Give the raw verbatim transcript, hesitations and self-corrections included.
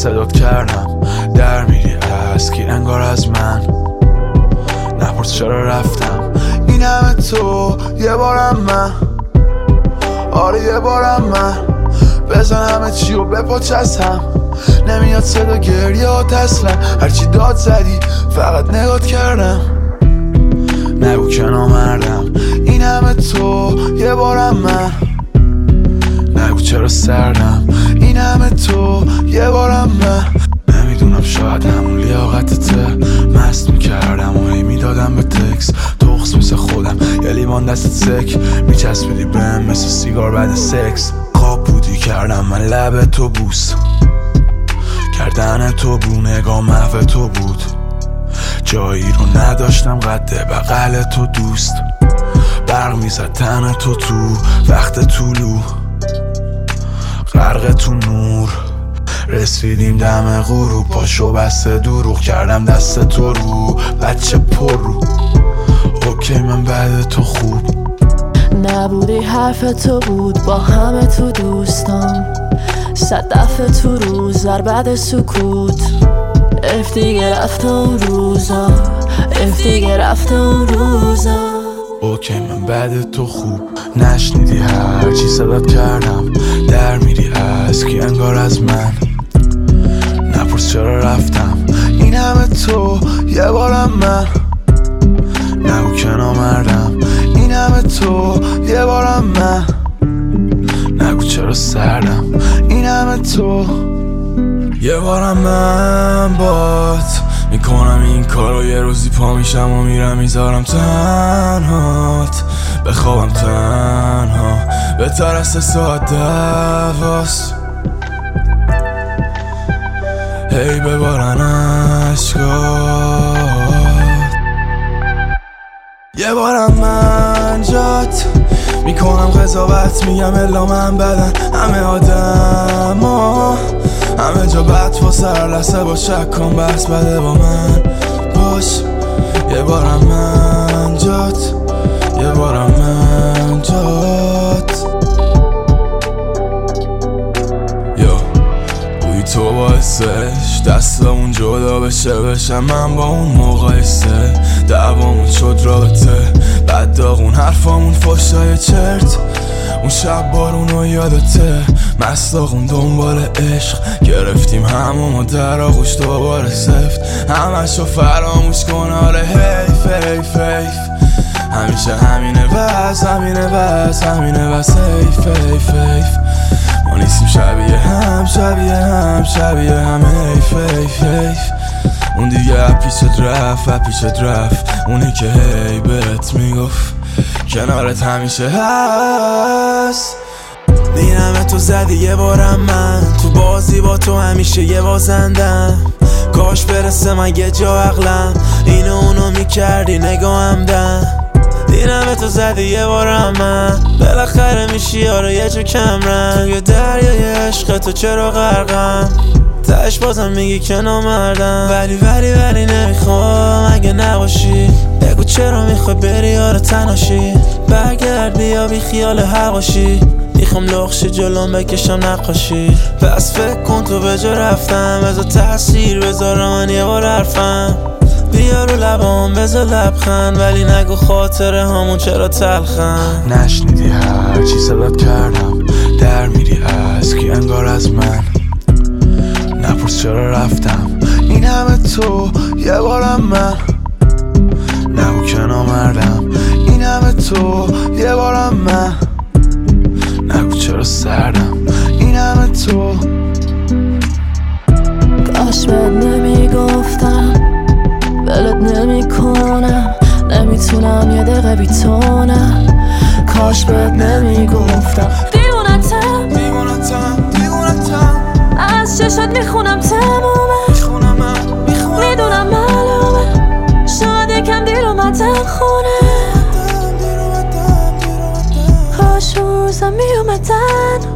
صدات کردم در میری از کی انگار از من. نپرس چرا رفتم این همه تو یه بارم من. آره یه بارم من بزن همه چی و بپاچ از هم. نمیاد صدا گریات اصلا هرچی داد زدی فقط نگات کردم. نگو که نامردم این همه تو یه بارم من. نگو چرا سردم این همه تو یه بارم من. نمیدونم شاید همون لیاقتته مست میکردم و هی میدادم به تکس تخص مثل خودم یه لیوان دستت سک میچسبیدی بهم مثل سیگار بعد سکس. خواب بودی کردم من لب تو بوس کردن تو بو نگاه محو تو بود. جایی رو نداشتم قد بغل تو دوست. برق میزد تن تو تو وقت طولو غرق تو نور. رسیدیم دم غروب پاشو بسته دروغ کردم دست تو رو بچه پر رو. اوکی من بعد تو خوب نبودی حرف تو بود با همه تو دوستان. صد دفعه تو روز در بعد سکوت اف دیگه رفت اون روزا اف دیگه رفت اون روزا. اوکی من بعد تو خوب نشنیدی هر چی صدات کردم در میری از کی انگار از من. نپرس چرا رفتم این همه تو یه بارم من. نگو که نامردم این همه تو یه بارم من. نگو چرا سردم این همه تو یه بارم من بات میکنم این کارو. یه روزی پا میشم و میرم میذارم تنهات بخوابم تنها بهتر از سه ساعت دواست. هی ببارن عشقات یه بارم من جات میکنم قضاوت میگم الا من بدن همه آدم ها همه جا بد فاسه هر لحظه با شک کن بس بده با من باش. یه بارم من جات یه بارم من جات یو بوی تو باعثش دستمون جدا بشه بشم من با اون مقایسه. دعوامون شد رابطه بعد داغون حرفامون فاشای چرت. اون شب بارونو یادته مستاقون دنبال عشق گرفتیم همومو در آغوش دوباره سفت. همشو فراموش کن آره حیف حیف حیف. همیشه همینه بس همینه بس همینه بس حیف حیف حیف. ما نیستیم شبیه هم شبیه هم شبیه هم حیف حیف حیف. اون دیگه اپیشت رفت اپیشت رفت اونی که هی بهت میگفت کنارت همیشه هست. دینمه تو زدی یه بارم من تو بازی با تو همیشه یه بازندم. کاش برسه من یه جا عقلم اینو اونو میکردی نگاهم دم. دینمه تو زدی یه بارم من بالاخره میشی یاره یه جو کمرم. توی دریای عشق تو چرا غرقم تش بازم میگی که نامردم. ولی ولی ولی نمیخوام اگه نباشی بگو چرا میخوای بری یاره تناشی. برگرد بیا بی خیال هواشی میخوام لخشی جلوم بکشم نقاشی. پس فکر کن تو به جا رفتم بذار تاثیر بذارم من یه بار حرفم. بیا رو لبام بذار لبخند ولی نگو خاطره همون چرا تلخن. نشنیدی هر چی صدات کردم در میری از کی انگار از من. نپرس چرا رفتم این همه تو یه بارم من. نگو که نامردم این همه تو یه بارم من. نگو چرا سردم این همه تو. کاش بهت نمیگفتم ولت نمی کنم نمیتونم یه دقیقه بیتونم. کاش بهت نمیگفتم دیوونتم دیوونتم دیوونتم. از چشات میخونم تمومه میدونم معلومه شاید یکم دیر اومدم خونه. کاش روزم میومدن